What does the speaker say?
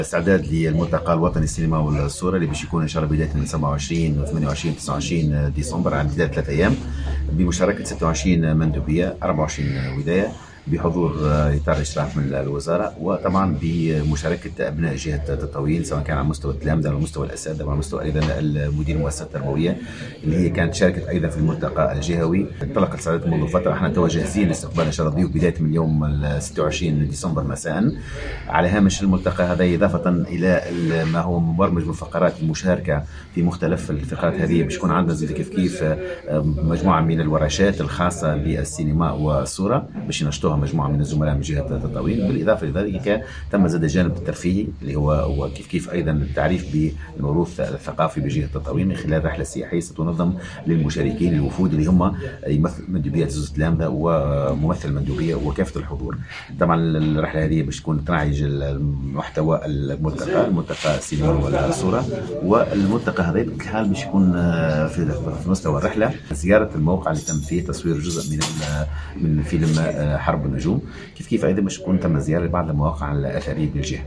استعداد للملتقى الوطني السينما والصورة اللي باش يكون ان شاء الله بداية من 27 و 28 29 ديسمبر على امتداد 3 ايام بمشاركة 26 مندوبية 24 ولاية بحضور اطار اشراف من الوزاره، وطبعا بمشاركه ابناء جهه تطاوين سواء كان على مستوى التلامذه او مستوى الاساتذه او مستوى ايضا المدير المؤسسه التربويه اللي هي كانت شاركت ايضا في الملتقى الجهوي. انطلقت استعدادات منذ فتره، احنا تو جاهزين لاستقبال ان شاء الله الضيوف بدايه من يوم 26 ديسمبر مساء على هامش الملتقى هذا، اضافه الى ما هو مبرمج من فقرات المشاركه في مختلف الفقرات هذه. باش يكون عندنا زي كيف مجموعه من الورشات الخاصه بالسينما والصوره باش ينشطوها مجموعه من الزملاء من جهه تطاوين. بالاضافه لذلك تم زاد الجانب الترفيهي اللي هو كيف ايضا التعريف بالموروث الثقافي بجهه تطاوين من خلال رحله سياحيه ستنظم للمشاركين الوفود اللي هم يمثل مندوبيه زوز التلامذه وممثل المندوبيه وكافه الحضور. طبعا الرحله هذه باش تكون تناعج المحتوى الملتقى السينما والصوره، والملتقى هذا بالحال باش يكون في مستوى الرحله زياره الموقع اللي تم فيه تصوير جزء من فيلم حرب النجوم، كيف ايضا باش تكون تم زياره بعض المواقع الاثريه بالجهه.